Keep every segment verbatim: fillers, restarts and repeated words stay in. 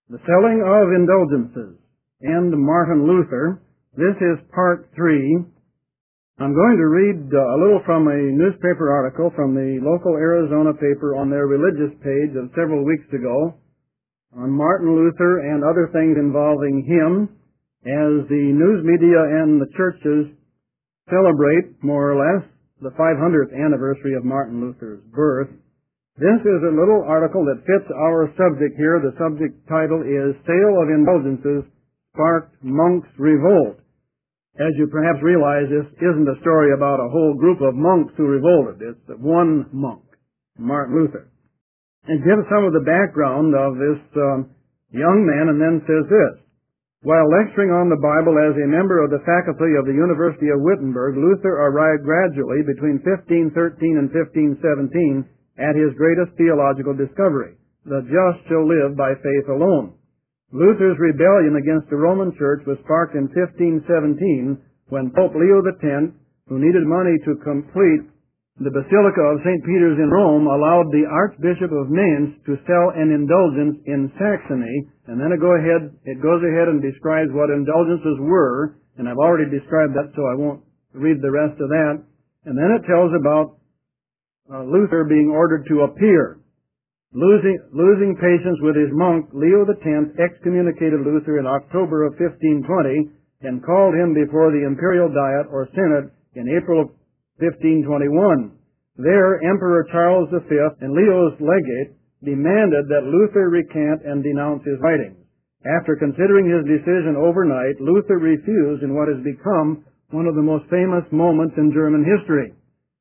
The Selling of Indulgences, and Martin Luther. This is part three. I'm going to read uh, a little from a newspaper article from the local Arizona paper on their religious page of several weeks ago on Martin Luther and other things involving him as the news media and the churches celebrate, more or less, the five hundredth anniversary of Martin Luther's birth. This is a little article that fits our subject here. The subject title is Sale of Indulgences Sparked Monks' Revolt. As you perhaps realize, this isn't a story about a whole group of monks who revolted. It's one monk, Martin Luther. It gives some of the background of this um, young man and then says this. While lecturing on the Bible as a member of the faculty of the University of Wittenberg, Luther arrived gradually between fifteen thirteen and fifteen seventeen at his greatest theological discovery, the just shall live by faith alone. Luther's rebellion against the Roman Church was sparked in fifteen seventeen when Pope Leo the tenth, who needed money to complete the Basilica of Saint Peter's in Rome, allowed the Archbishop of Mainz to sell an indulgence in Saxony, and then it, go ahead, it goes ahead and describes what indulgences were, and I've already described that, so I won't read the rest of that. And then it tells about uh, Luther being ordered to appear. Losing, losing patience with his monk, Leo the tenth excommunicated Luther in October of fifteen twenty and called him before the Imperial Diet or Synod in April of fifteen twenty-one. There, Emperor Charles the fifth and Leo's legate demanded that Luther recant and denounce his writings. After considering his decision overnight, Luther refused in what has become one of the most famous moments in German history.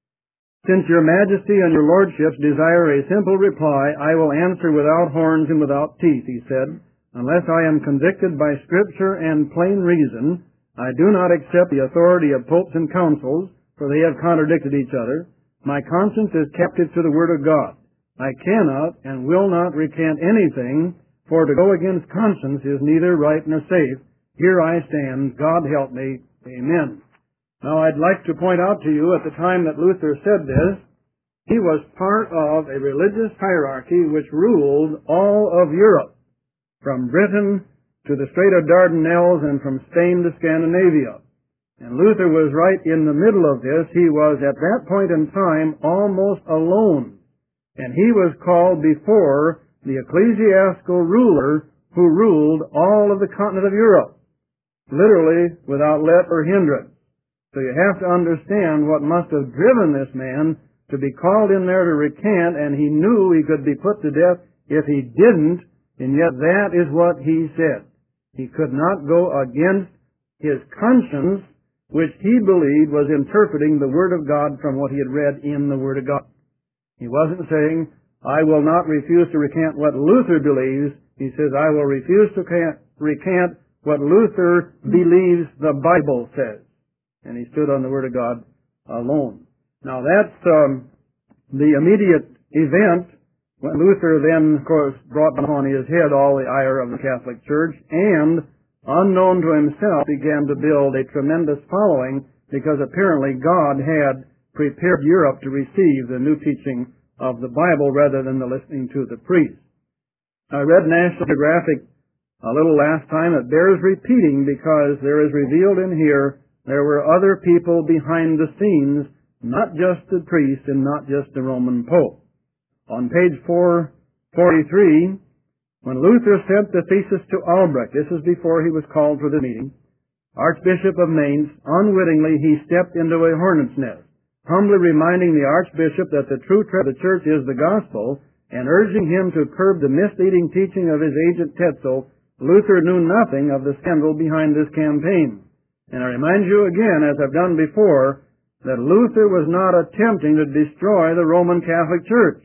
Since your majesty and your lordships desire a simple reply, I will answer without horns and without teeth, he said. Unless I am convicted by Scripture and plain reason, I do not accept the authority of popes and councils, for they have contradicted each other. My conscience is captive to the Word of God. I cannot and will not recant anything, for to go against conscience is neither right nor safe. Here I stand. God help me. Amen. Now, I'd like to point out to you, at the time that Luther said this, he was part of a religious hierarchy which ruled all of Europe, from Britain to the Strait of Dardanelles and from Spain to Scandinavia. And Luther was right in the middle of this. He was, at that point in time, almost alone. And he was called before the ecclesiastical ruler who ruled all of the continent of Europe, literally without let or hindrance. So you have to understand what must have driven this man to be called in there to recant, and he knew he could be put to death if he didn't, and yet that is what he said. He could not go against his conscience, which he believed was interpreting the Word of God from what he had read in the Word of God. He wasn't saying, I will not refuse to recant what Luther believes. He says, I will refuse to recant what Luther believes the Bible says. And he stood on the Word of God alone. Now that's um, the immediate event when Luther then, of course, brought upon his head all the ire of the Catholic Church and, unknown to himself, began to build a tremendous following because apparently God had prepared Europe to receive the new teaching of the Bible rather than the listening to the priests. I read National Geographic a little last time. It bears repeating because there is revealed in here there were other people behind the scenes, not just the priest and not just the Roman Pope. On page four forty-three, when Luther sent the thesis to Albrecht, this is before he was called for the meeting, Archbishop of Mainz, unwittingly he stepped into a hornet's nest, humbly reminding the Archbishop that the true treasure of the Church is the gospel, and urging him to curb the misleading teaching of his agent Tetzel. Luther knew nothing of the scandal behind this campaign. And I remind you again, as I've done before, that Luther was not attempting to destroy the Roman Catholic Church.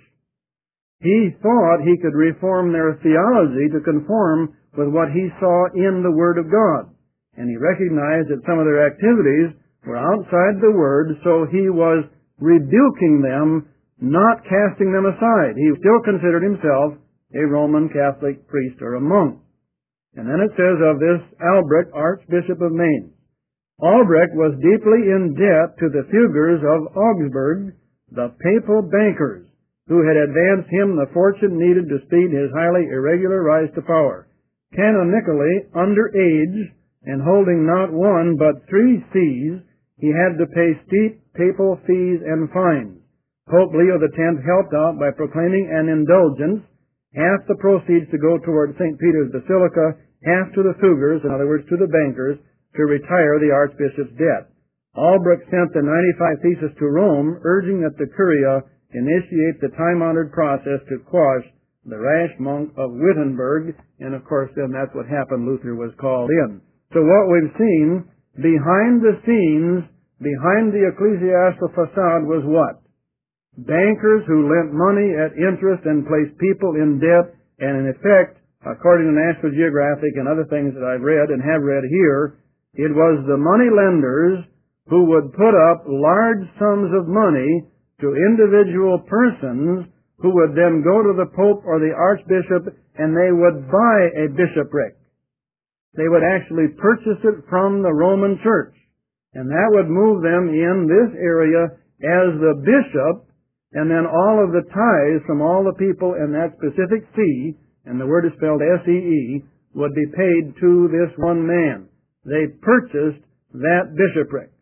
He thought he could reform their theology to conform with what he saw in the Word of God. And he recognized that some of their activities were outside the Word, so he was rebuking them, not casting them aside. He still considered himself a Roman Catholic priest or a monk. And then it says of this Albrecht, Archbishop of Mainz, Albrecht was deeply in debt to the Fuggers of Augsburg, the papal bankers, who had advanced him the fortune needed to speed his highly irregular rise to power. canonically underage and holding not one but three sees, he had to pay steep papal fees and fines. Pope Leo the tenth helped out by proclaiming an indulgence, half the proceeds to go toward Saint Peter's Basilica, half to the Fuggers, in other words to the bankers, to retire the archbishop's debt. Albrecht sent the ninety-five theses to Rome, urging that the Curia initiate the time-honored process to quash the rash monk of Wittenberg, and of course then that's what happened. Luther was called in. So what we've seen, behind the scenes, behind the ecclesiastical facade was what? Bankers who lent money at interest and placed people in debt, and in effect, according to National Geographic and other things that I've read and have read here, it was the money lenders who would put up large sums of money to individual persons who would then go to the Pope or the Archbishop and they would buy a bishopric. They would actually purchase it from the Roman Church, and that would move them in this area as the bishop, and then all of the tithes from all the people in that specific see, and the word is spelled S E E, would be paid to this one man. They purchased that bishopric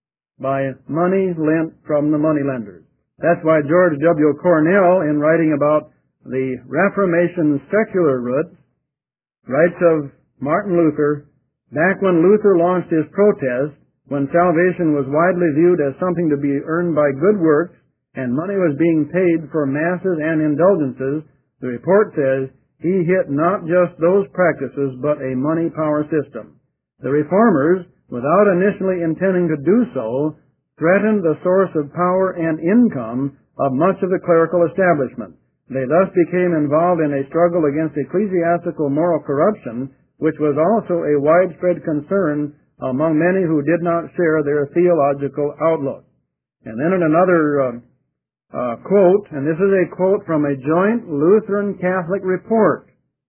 by money lent from the moneylenders. That's why George W. Cornell, in writing about the Reformation secular roots, writes of Martin Luther, back when Luther launched his protest, when salvation was widely viewed as something to be earned by good works, and money was being paid for masses and indulgences, the report says, he hit not just those practices, but a money power system. The reformers, without initially intending to do so, threatened the source of power and income of much of the clerical establishment. They thus became involved in a struggle against ecclesiastical moral corruption, which was also a widespread concern among many who did not share their theological outlook. And then in another uh, uh, quote, and this is a quote from a joint Lutheran Catholic report,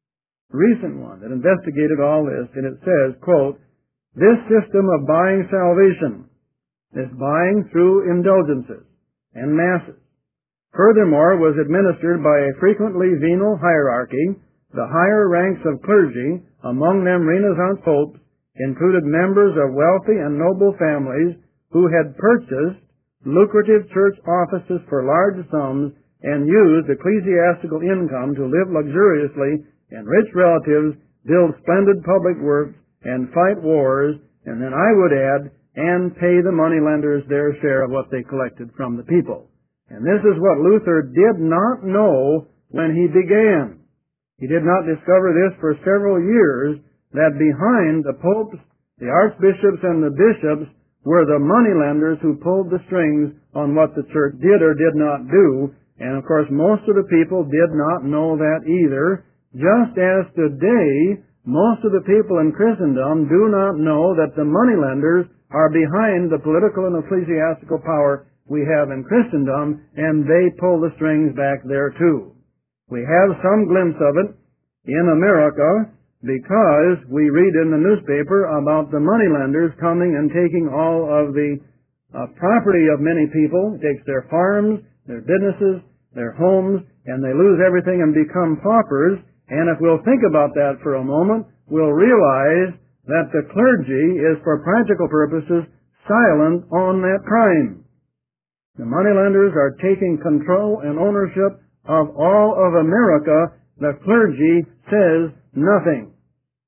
recent one that investigated all this, and it says, quote, this system of buying salvation, this buying through indulgences and masses, furthermore was administered by a frequently venal hierarchy. The higher ranks of clergy, among them Renaissance popes, included members of wealthy and noble families who had purchased lucrative church offices for large sums and used ecclesiastical income to live luxuriously, and rich relatives build splendid public works and fight wars, and then I would add, and pay the moneylenders their share of what they collected from the people. And this is what Luther did not know when he began. He did not discover this for several years, that behind the popes, the archbishops, and the bishops were the moneylenders who pulled the strings on what the church did or did not do. And of course, most of the people did not know that either, just as today, most of the people in Christendom do not know that the moneylenders are behind the political and ecclesiastical power we have in Christendom, and they pull the strings back there too. We have some glimpse of it in America because we read in the newspaper about the moneylenders coming and taking all of the uh, property of many people, takes their farms, their businesses, their homes, and they lose everything and become paupers. And if we'll think about that for a moment, we'll realize that the clergy is, for practical purposes, silent on that crime. The moneylenders are taking control and ownership of all of America. The clergy says nothing.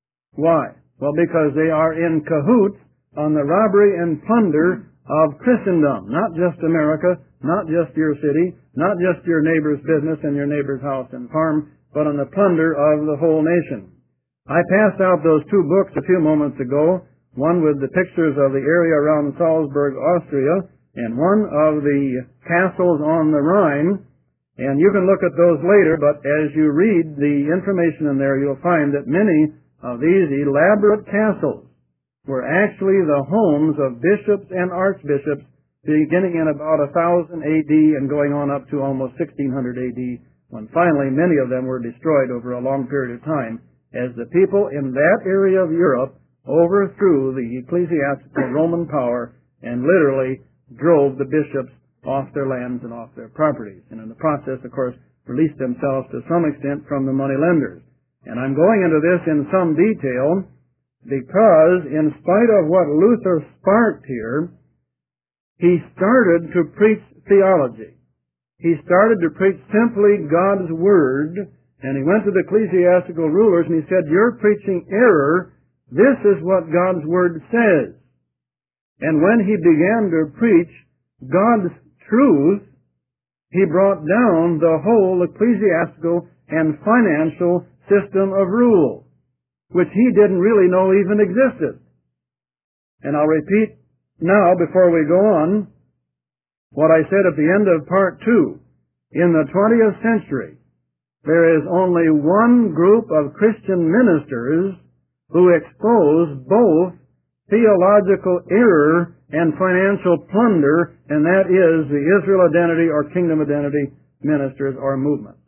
Why? Well, because they are in cahoots on the robbery and plunder of Christendom. Not just America, not just your city, not just your neighbor's business and your neighbor's house and farm, but on the plunder of the whole nation. I passed out those two books a few moments ago, one with the pictures of the area around Salzburg, Austria, and one of the castles on the Rhine. And you can look at those later, but as you read the information in there, you'll find that many of these elaborate castles were actually the homes of bishops and archbishops beginning in about one thousand A D and going on up to almost sixteen hundred A D, when finally many of them were destroyed over a long period of time as the people in that area of Europe overthrew the ecclesiastical Roman power and literally drove the bishops off their lands and off their properties, and in the process, of course, released themselves to some extent from the money lenders. And I'm going into this in some detail because in spite of what Luther sparked here, he started to preach theology. He started to preach simply God's Word, and he went to the ecclesiastical rulers and he said, "You're preaching error. This is what God's Word says." And when he began to preach God's truth, he brought down the whole ecclesiastical and financial system of rule, which he didn't really know even existed. And I'll repeat now, before we go on, what I said at the end of part two. In the twentieth century, there is only one group of Christian ministers who expose both theological error and financial plunder, and that is the Israel Identity or Kingdom Identity ministers or movement.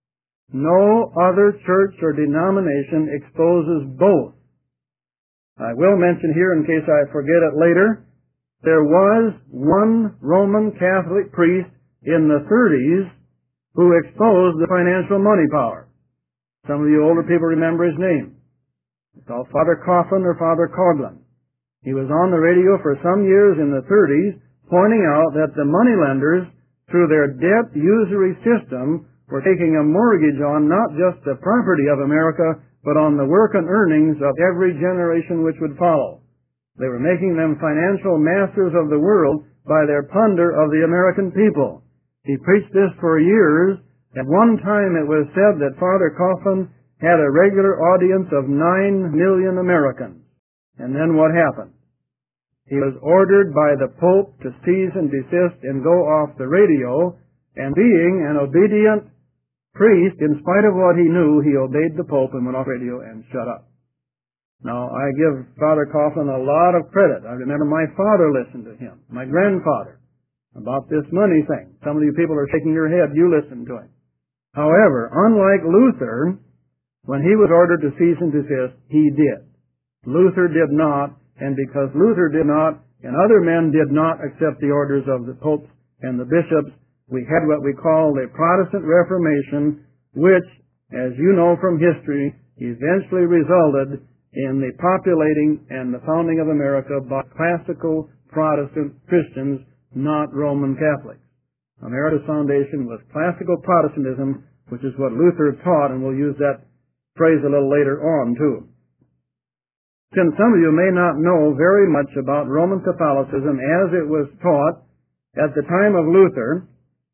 No other church or denomination exposes both. I will mention here, in case I forget it later, there was one Roman Catholic priest in the thirties who exposed the financial money power. Some of you older people remember his name. It's called Father Coughlin or Father Coughlin. He was on the radio for some years in the thirties, pointing out that the moneylenders, through their debt usury system, were taking a mortgage on not just the property of America, but on the work and earnings of every generation which would follow. They were making them financial masters of the world by their plunder of the American people. He preached this for years. At one time it was said that Father Coughlin had a regular audience of nine million Americans. And then what happened? He was ordered by the Pope to cease and desist and go off the radio, and being an obedient priest, in spite of what he knew, he obeyed the Pope and went off radio and shut up. Now, I give Father Coughlin a lot of credit. I remember my father listened to him, my grandfather, about this money thing. Some of you people are shaking your head. You listened to him. However, unlike Luther, when he was ordered to cease and desist, he did. Luther did not, and because Luther did not, and other men did not accept the orders of the popes and the bishops, we had what we call the Protestant Reformation, which, as you know from history, eventually resulted in the populating and the founding of America by classical Protestant Christians, not Roman Catholics. America's foundation was classical Protestantism, which is what Luther taught, and we'll use that phrase a little later on, too. Since some of you may not know very much about Roman Catholicism as it was taught at the time of Luther,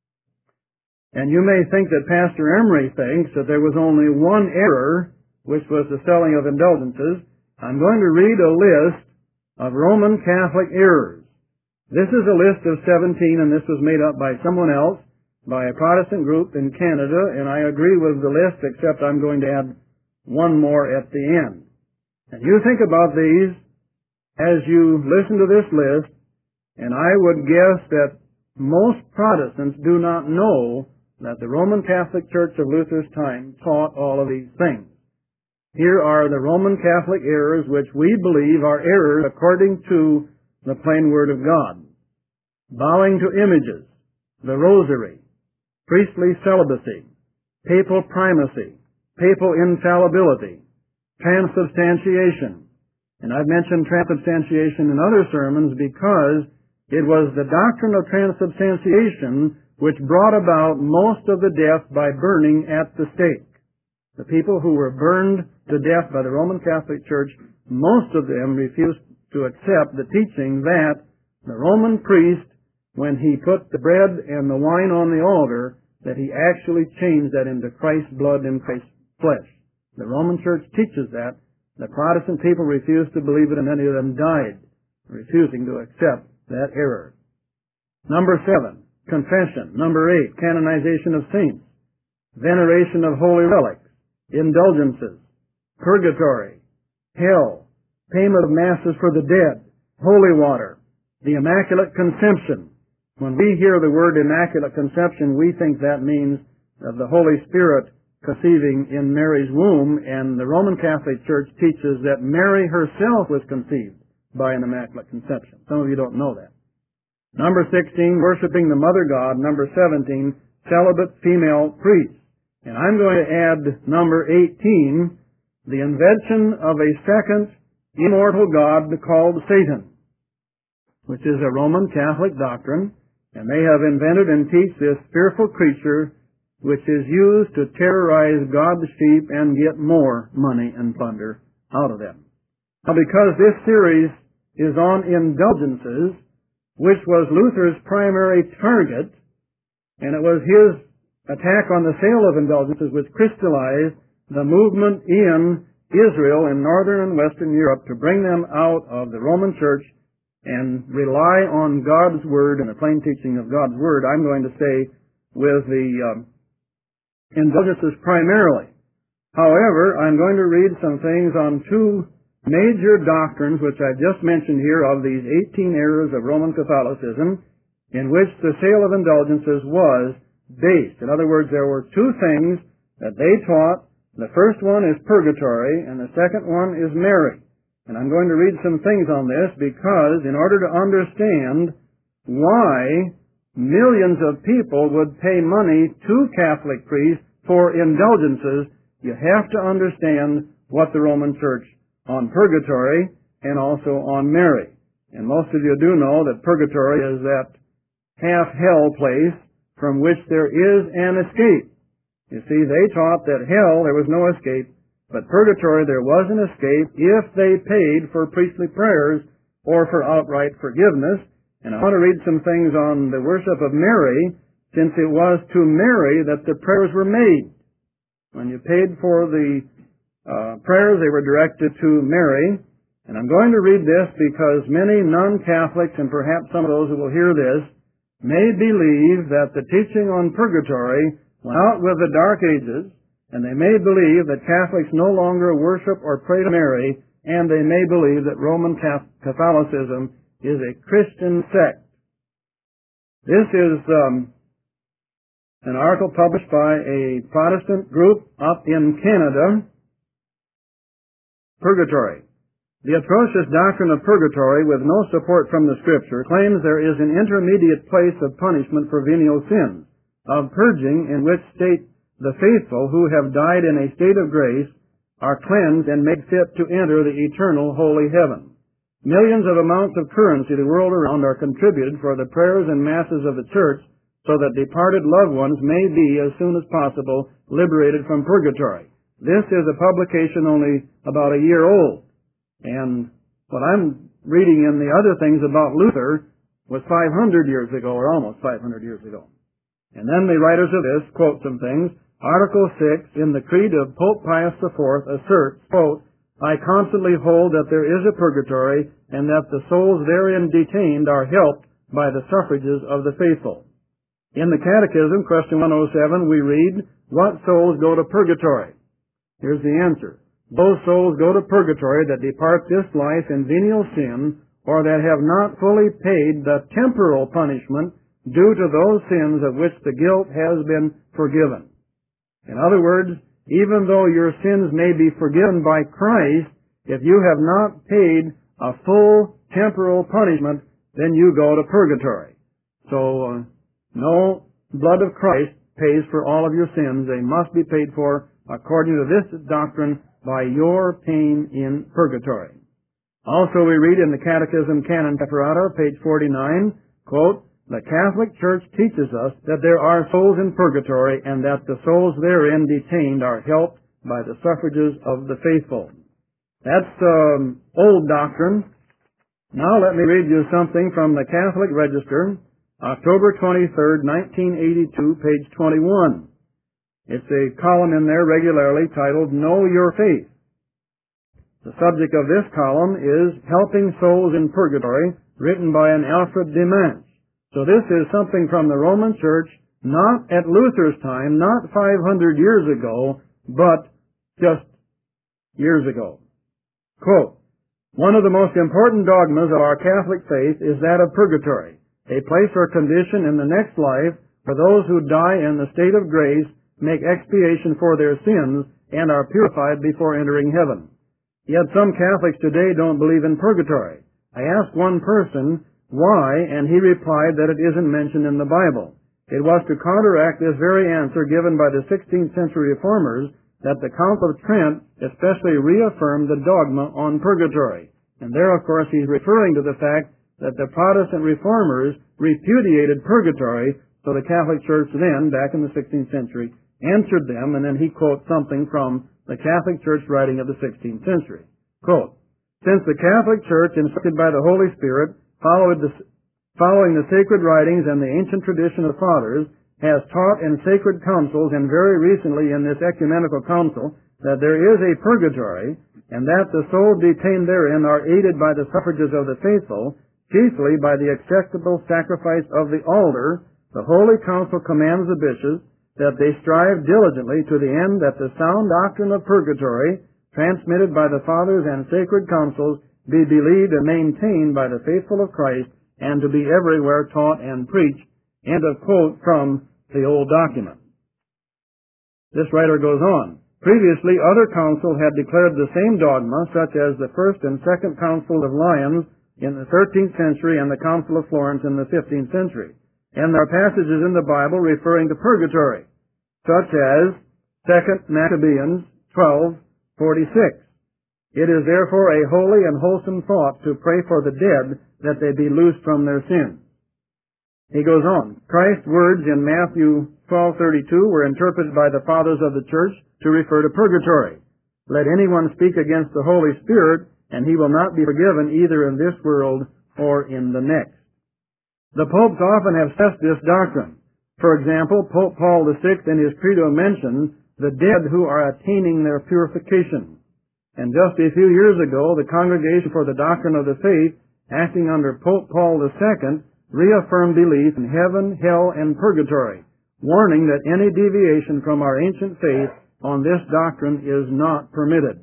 and you may think that Pastor Emery thinks that there was only one error, which was the selling of indulgences, I'm going to read a list of Roman Catholic errors. This is a list of seventeen, and this was made up by someone else, by a Protestant group in Canada, and I agree with the list, except I'm going to add one more at the end. And you think about these as you listen to this list, and I would guess that most Protestants do not know that the Roman Catholic Church of Luther's time taught all of these things. Here are the Roman Catholic errors which we believe are errors according to the plain Word of God. Bowing to images, the rosary, priestly celibacy, papal primacy, papal infallibility, transubstantiation. And I've mentioned transubstantiation in other sermons because it was the doctrine of transubstantiation which brought about most of the death by burning at the stake. The people who were burned to death by the Roman Catholic Church, most of them refused to accept the teaching that the Roman priest, when he put the bread and the wine on the altar, that he actually changed that into Christ's blood and Christ's flesh. The Roman Church teaches that. The Protestant people refused to believe it, and many of them died, refusing to accept that error. Number seven, confession. Number eight, canonization of saints, veneration of holy relics, indulgences, purgatory, hell, payment of masses for the dead, holy water, the Immaculate Conception. When we hear the word Immaculate Conception, we think that means of the Holy Spirit conceiving in Mary's womb, and the Roman Catholic Church teaches that Mary herself was conceived by an Immaculate Conception. Some of you don't know that. Number sixteen, worshiping the Mother God. Number seventeen, celibate female priests. And I'm going to add number eighteen, the invention of a second immortal God called Satan, which is a Roman Catholic doctrine, and they have invented and teach this fearful creature which is used to terrorize God's sheep and get more money and plunder out of them. Now, because this series is on indulgences, which was Luther's primary target, and it was his attack on the sale of indulgences which crystallized the movement in Israel in northern and western Europe to bring them out of the Roman Church and rely on God's Word and the plain teaching of God's Word, I'm going to say with the um, indulgences primarily. However, I'm going to read some things on two major doctrines which I just mentioned here of these eighteen errors of Roman Catholicism in which the sale of indulgences was based. In other words, there were two things that they taught. The first one is purgatory, and the second one is Mary. And I'm going to read some things on this because in order to understand why millions of people would pay money to Catholic priests for indulgences, you have to understand what the Roman Church on purgatory and also on Mary. And most of you do know that purgatory is that half-hell place from which there is an escape. You see, they taught that hell, there was no escape, but purgatory, there was an escape if they paid for priestly prayers or for outright forgiveness. And I want to read some things on the worship of Mary, since it was to Mary that the prayers were made. When you paid for the uh, prayers, they were directed to Mary. And I'm going to read this because many non-Catholics, and perhaps some of those who will hear this, may believe that the teaching on purgatory went out with the Dark Ages, and they may believe that Catholics no longer worship or pray to Mary, and they may believe that Roman Catholicism is a Christian sect. This is um, an article published by a Protestant group up in Canada, Purgatory. The atrocious doctrine of purgatory, with no support from the Scripture, claims there is an intermediate place of punishment for venial sins, of purging, in which state the faithful who have died in a state of grace are cleansed and made fit to enter the eternal holy heaven. Millions of amounts of currency the world around are contributed for the prayers and masses of the Church so that departed loved ones may be, as soon as possible, liberated from purgatory. This is a publication only about a year old. And what I'm reading in the other things about Luther was five hundred years ago, or almost five hundred years ago. And then the writers of this quote some things. Article six in the Creed of Pope Pius the Fourth asserts, quote, I constantly hold that there is a purgatory and that the souls therein detained are helped by the suffrages of the faithful. In the Catechism, question one oh seven, we read, what souls go to purgatory? Here's the answer. Those souls go to purgatory that depart this life in venial sin, or that have not fully paid the temporal punishment due to those sins of which the guilt has been forgiven. In other words, even though your sins may be forgiven by Christ, if you have not paid a full temporal punishment, then you go to purgatory. So, uh, no blood of Christ pays for all of your sins. They must be paid for according to this doctrine by your pain in purgatory. Also, we read in the Catechism Canon Separata, page forty-nine, quote, the Catholic Church teaches us that there are souls in purgatory and that the souls therein detained are helped by the suffrages of the faithful. That's um, old doctrine. Now let me read you something from the Catholic Register, October twenty-third, nineteen eighty-two, page twenty-one. It's a column in there regularly titled, Know Your Faith. The subject of this column is Helping Souls in Purgatory, written by an Alfred de Manche. So this is something from the Roman Church, not at Luther's time, not five hundred years ago, but just years ago. Quote, one of the most important dogmas of our Catholic faith is that of purgatory, a place or condition in the next life for those who die in the state of grace, make expiation for their sins, and are purified before entering heaven. Yet some Catholics today don't believe in purgatory. I asked one person why, and he replied that it isn't mentioned in the Bible. It was to counteract this very answer given by the sixteenth century reformers that the Council of Trent especially reaffirmed the dogma on purgatory. And there, of course, he's referring to the fact that the Protestant reformers repudiated purgatory, so the Catholic Church then, back in the sixteenth century, answered them, and then he quotes something from the Catholic Church writing of the sixteenth century. Quote, "Since the Catholic Church, instructed by the Holy Spirit, followed the, following the sacred writings and the ancient tradition of fathers, has taught in sacred councils and very recently in this ecumenical council that there is a purgatory, and that the souls detained therein are aided by the suffrages of the faithful, chiefly by the acceptable sacrifice of the altar, the Holy Council commands the bishops that they strive diligently to the end that the sound doctrine of purgatory, transmitted by the fathers and sacred councils, be believed and maintained by the faithful of Christ, and to be everywhere taught and preached." End of quote from the old document. This writer goes on. Previously, other councils had declared the same dogma, such as the First and Second Council of Lyons in the thirteenth century and the Council of Florence in the fifteenth century. And there are passages in the Bible referring to purgatory, such as Second Maccabees twelve forty-six. "It is therefore a holy and wholesome thought to pray for the dead that they be loosed from their sins." He goes on. Christ's words in Matthew twelve thirty-two were interpreted by the fathers of the church to refer to purgatory. "Let anyone speak against the Holy Spirit, and he will not be forgiven either in this world or in the next." The popes often have stressed this doctrine. For example, Pope Paul the Sixth in his credo mentions the dead who are attaining their purification. And just a few years ago, the Congregation for the Doctrine of the Faith, acting under Pope Paul the Second, reaffirmed belief in heaven, hell, and purgatory, warning that any deviation from our ancient faith on this doctrine is not permitted.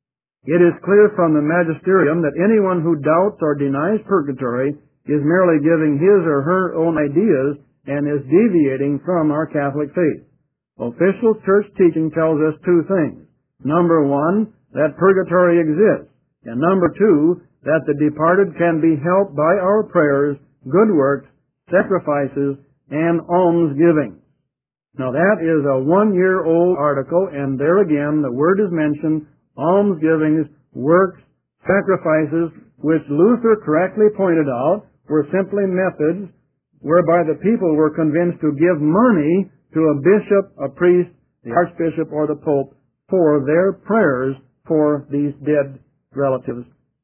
It is clear from the magisterium that anyone who doubts or denies purgatory is merely giving his or her own ideas and is deviating from our Catholic faith. Official church teaching tells us two things. Number one, that purgatory exists, and number two, that the departed can be helped by our prayers, good works, sacrifices, and almsgiving. Now that is a one-year-old article, and there again the word is mentioned, almsgivings, works, sacrifices, which Luther correctly pointed out were simply methods whereby the people were convinced to give money to a bishop, a priest, the archbishop, or the pope for their prayers for these dead relatives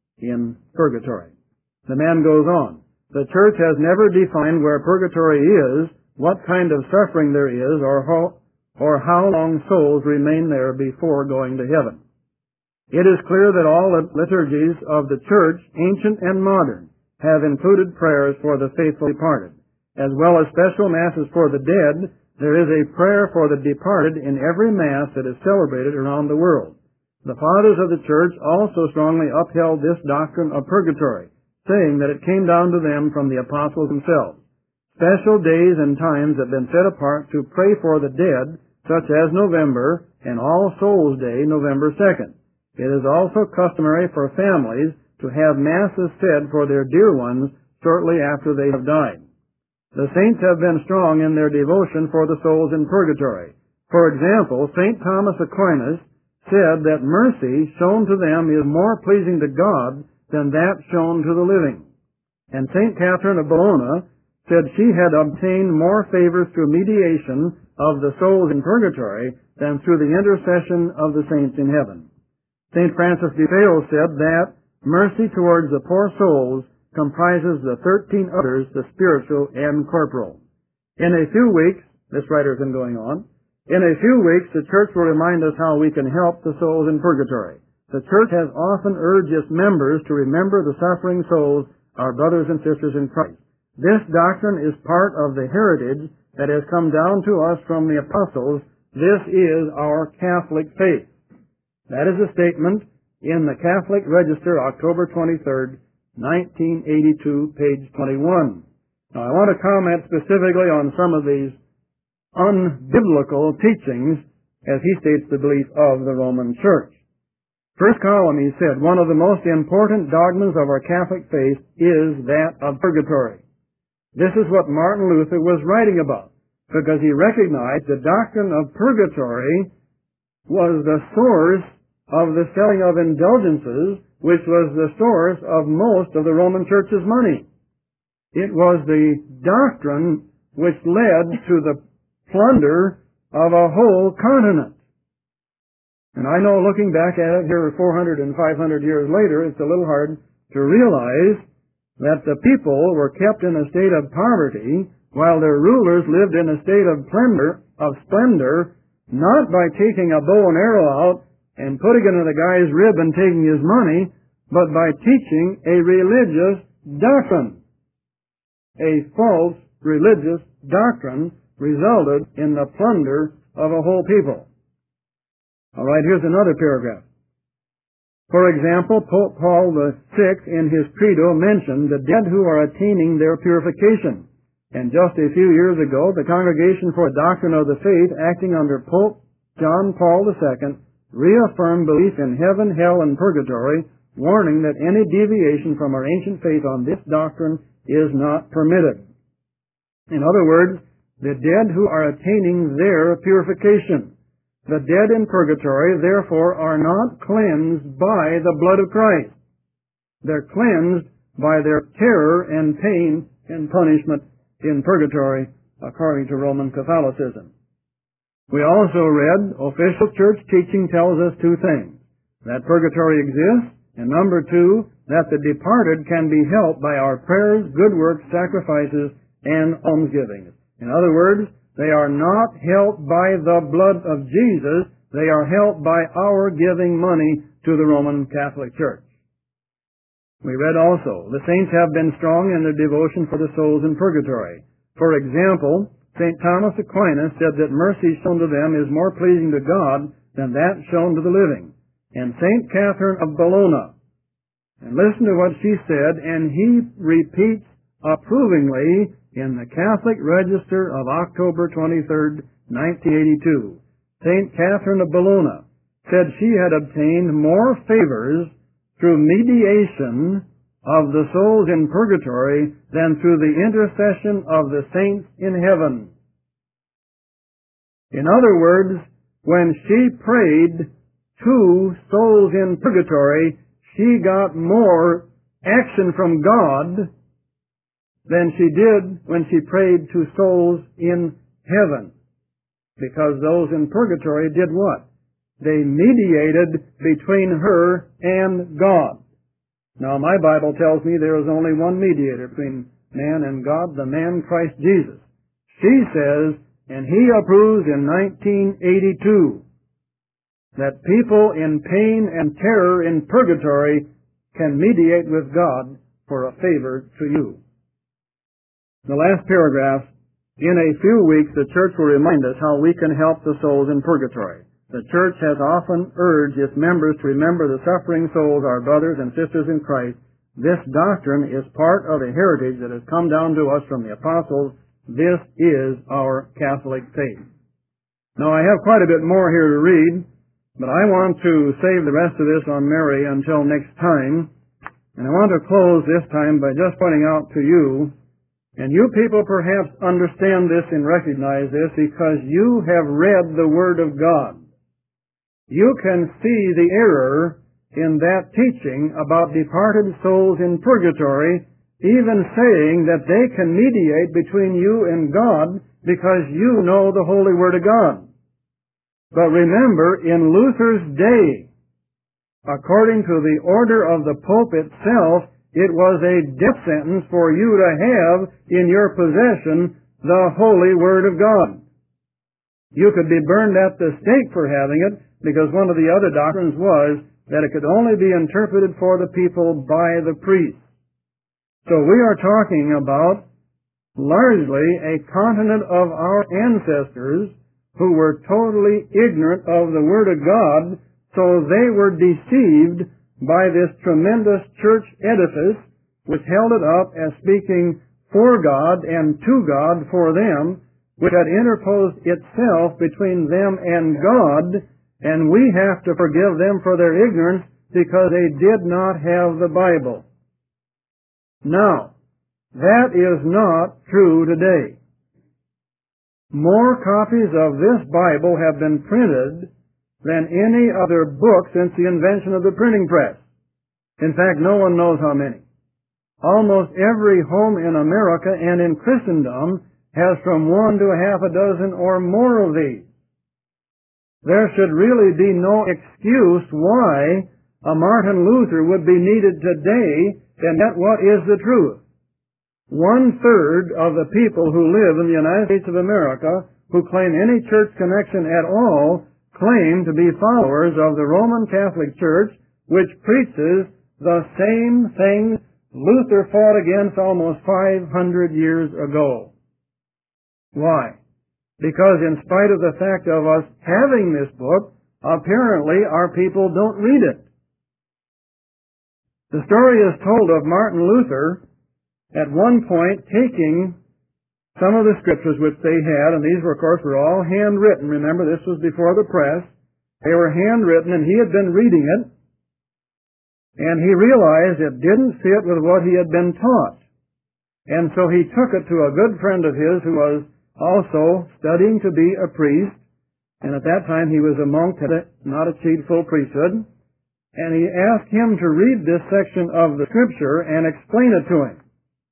in purgatory. The man goes on. The church has never defined where purgatory is, what kind of suffering there is, or how, or how long souls remain there before going to heaven. It is clear that all the liturgies of the church, ancient and modern, have included prayers for the faithful departed. As well as special masses for the dead, there is a prayer for the departed in every Mass that is celebrated around the world. The fathers of the church also strongly upheld this doctrine of purgatory, saying that it came down to them from the apostles themselves. Special days and times have been set apart to pray for the dead, such as November and All Souls Day, November second. It is also customary for families to have Masses said for their dear ones shortly after they have died. The saints have been strong in their devotion for the souls in purgatory. For example, Saint Thomas Aquinas said that mercy shown to them is more pleasing to God than that shown to the living. And Saint Catherine of Bologna said she had obtained more favors through mediation of the souls in purgatory than through the intercession of the saints in heaven. Saint Francis de Sales said that mercy towards the poor souls comprises the thirteen others, the spiritual and corporal. In a few weeks, this writer has been going on, in a few weeks the church will remind us how we can help the souls in purgatory. The church has often urged its members to remember the suffering souls, our brothers and sisters in Christ. This doctrine is part of the heritage that has come down to us from the apostles. This is our Catholic faith. That is a statement in the Catholic Register, October twenty-third, nineteen eighty-two, page twenty-one. Now, I want to comment specifically on some of these unbiblical teachings, as he states the belief of the Roman Church. First column, he said, one of the most important dogmas of our Catholic faith is that of purgatory. This is what Martin Luther was writing about. because he recognized the doctrine of purgatory was the source of the selling of indulgences, which was the source of most of the Roman Church's money. It was the doctrine which led to the plunder of a whole continent. And I know, looking back at it here four hundred and five hundred years later, it's a little hard to realize that the people were kept in a state of poverty while their rulers lived in a state of splendor, of splendor, not by taking a bow and arrow out and putting it in the guy's rib and taking his money, but by teaching a religious doctrine. A false religious doctrine resulted in the plunder of a whole people. All right, here's another paragraph. For example, Pope Paul the Sixth in his Credo mentioned the dead who are attaining their purification. And just a few years ago, the Congregation for the Doctrine of the Faith, acting under Pope John Paul the Second, reaffirmed belief in heaven, hell, and purgatory, warning that any deviation from our ancient faith on this doctrine is not permitted. In other words, the dead who are attaining their purification. The dead in purgatory, therefore, are not cleansed by the blood of Christ. They're cleansed by their terror and pain and punishment in purgatory, according to Roman Catholicism. We also read, official church teaching tells us two things: that purgatory exists, and number two, that the departed can be helped by our prayers, good works, sacrifices, and almsgivings. In other words, they are not helped by the blood of Jesus, they are helped by our giving money to the Roman Catholic Church. We read also, the saints have been strong in their devotion for the souls in purgatory. For example, Saint Thomas Aquinas said that mercy shown to them is more pleasing to God than that shown to the living. And Saint Catherine of Bologna, and listen to what she said, and he repeats approvingly in the Catholic Register of October twenty-third, nineteen eighty-two. Saint Catherine of Bologna said she had obtained more favors through mediation of the souls in purgatory than through the intercession of the saints in heaven. In other words, when she prayed to souls in purgatory, she got more action from God than she did when she prayed to souls in heaven. Because those in purgatory did what? They mediated between her and God. Now, my Bible tells me there is only one mediator between man and God, the man Christ Jesus. She says, and he approves in nineteen eighty-two, that people in pain and terror in purgatory can mediate with God for a favor to you. The last paragraph, in a few weeks the church will remind us how we can help the souls in purgatory. The church has often urged its members to remember the suffering souls, our brothers and sisters in Christ. This doctrine is part of the heritage that has come down to us from the apostles. This is our Catholic faith. Now, I have quite a bit more here to read, but I want to save the rest of this on Mary until next time. And I want to close this time by just pointing out to you, and you people perhaps understand this and recognize this because you have read the Word of God. You can see the error in that teaching about departed souls in purgatory, even saying that they can mediate between you and God because you know the Holy Word of God. But remember, in Luther's day, according to the order of the Pope itself, it was a death sentence for you to have in your possession the Holy Word of God. You could be burned at the stake for having it, because one of the other doctrines was that it could only be interpreted for the people by the priest. So we are talking about largely a continent of our ancestors who were totally ignorant of the Word of God, so they were deceived by this tremendous church edifice which held it up as speaking for God and to God for them, which had interposed itself between them and God, and we have to forgive them for their ignorance because they did not have the Bible. Now, that is not true today. More copies of this Bible have been printed than any other book since the invention of the printing press. In fact, no one knows how many. Almost every home in America and in Christendom has from one to a half a dozen or more of these. There should really be no excuse why a Martin Luther would be needed today, and yet what is the truth? One-third of the people who live in the United States of America who claim any church connection at all claim to be followers of the Roman Catholic Church, which preaches the same things Luther fought against almost five hundred years ago. Why? Because in spite of the fact of us having this book, apparently our people don't read it. The story is told of Martin Luther at one point taking some of the scriptures which they had, and these were, of course, were all handwritten. Remember, this was before the press. They were handwritten, and he had been reading it, and he realized it didn't fit with what he had been taught. And so he took it to a good friend of his who was also studying to be a priest, and at that time he was a monk, not achieved full priesthood, and he asked him to read this section of the scripture and explain it to him.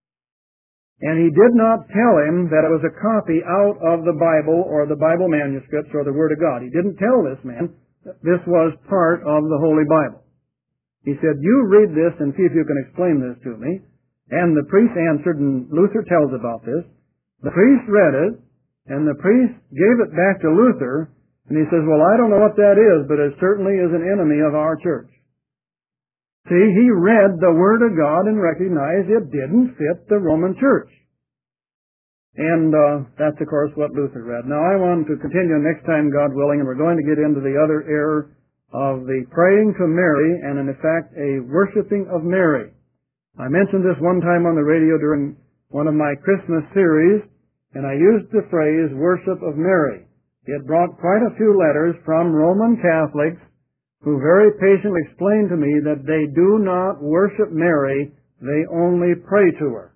And he did not tell him that it was a copy out of the Bible or the Bible manuscripts or the Word of God. He didn't tell this man that this was part of the Holy Bible. He said, "You read this and see if you can explain this to me." And the priest answered, and Luther tells about this. The priest read it, and the priest gave it back to Luther, and he says, "Well, I don't know what that is, but it certainly is an enemy of our church." See, he read the Word of God and recognized it didn't fit the Roman Church. And uh, that's, of course, what Luther read. Now, I want to continue next time, God willing, and we're going to get into the other error of the praying to Mary and, in fact, a worshiping of Mary. I mentioned this one time on the radio during one of my Christmas series, and I used the phrase worship of Mary. It brought quite a few letters from Roman Catholics who very patiently explained to me that they do not worship Mary, they only pray to her.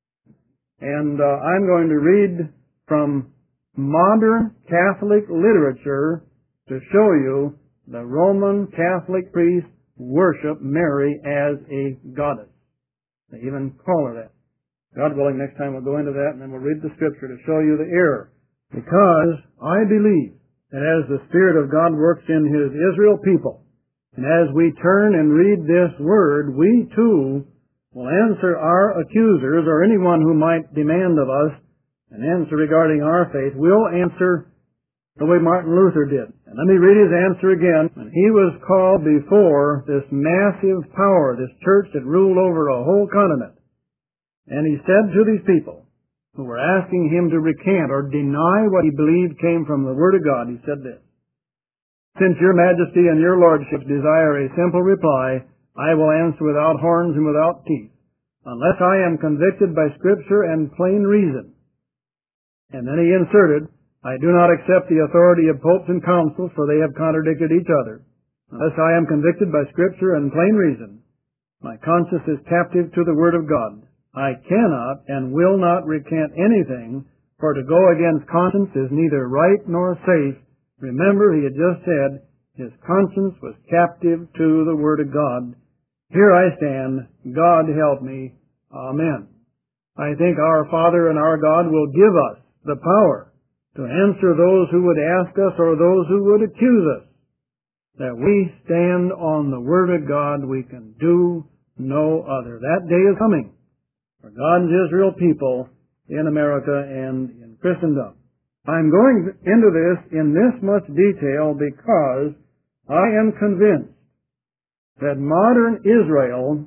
And uh, I'm going to read from modern Catholic literature to show you the Roman Catholic priests worship Mary as a goddess. They even call her that. God willing, next time we'll go into that, and then we'll read the scripture to show you the error. Because I believe that as the Spirit of God works in His Israel people, and as we turn and read this Word, we too will answer our accusers, or anyone who might demand of us an answer regarding our faith. We'll answer the way Martin Luther did. And let me read his answer again. When he was called before this massive power, this church that ruled over a whole continent, and he said to these people who were asking him to recant or deny what he believed came from the Word of God, he said this: "Since your majesty and your lordship desire a simple reply, I will answer without horns and without teeth, unless I am convicted by Scripture and plain reason." And then he inserted, "I do not accept the authority of popes and councils, for they have contradicted each other. Unless I am convicted by Scripture and plain reason, my conscience is captive to the Word of God. I cannot and will not recant anything, for to go against conscience is neither right nor safe." Remember, he had just said his conscience was captive to the Word of God. Here I stand. God help me. Amen. I think our Father and our God will give us the power to answer those who would ask us or those who would accuse us, that we stand on the Word of God. We can do no other. That day is coming for God's Israel people in America and in Christendom. I'm going into this in this much detail because I am convinced that modern Israel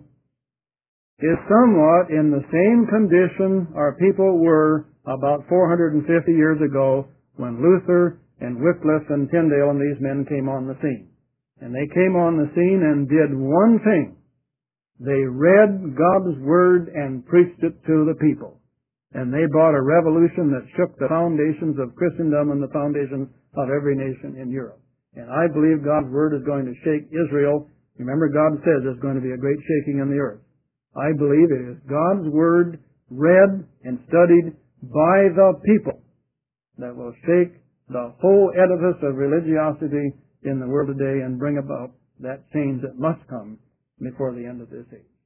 is somewhat in the same condition our people were about four hundred fifty years ago when Luther and Wycliffe and Tyndale and these men came on the scene. And they came on the scene and did one thing. They read God's Word and preached it to the people. And they brought a revolution that shook the foundations of Christendom and the foundations of every nation in Europe. And I believe God's Word is going to shake Israel. Remember, God says there's going to be a great shaking in the earth. I believe it is God's Word read and studied by the people that will shake the whole edifice of religiosity in the world today and bring about that change that must come before the end of this age.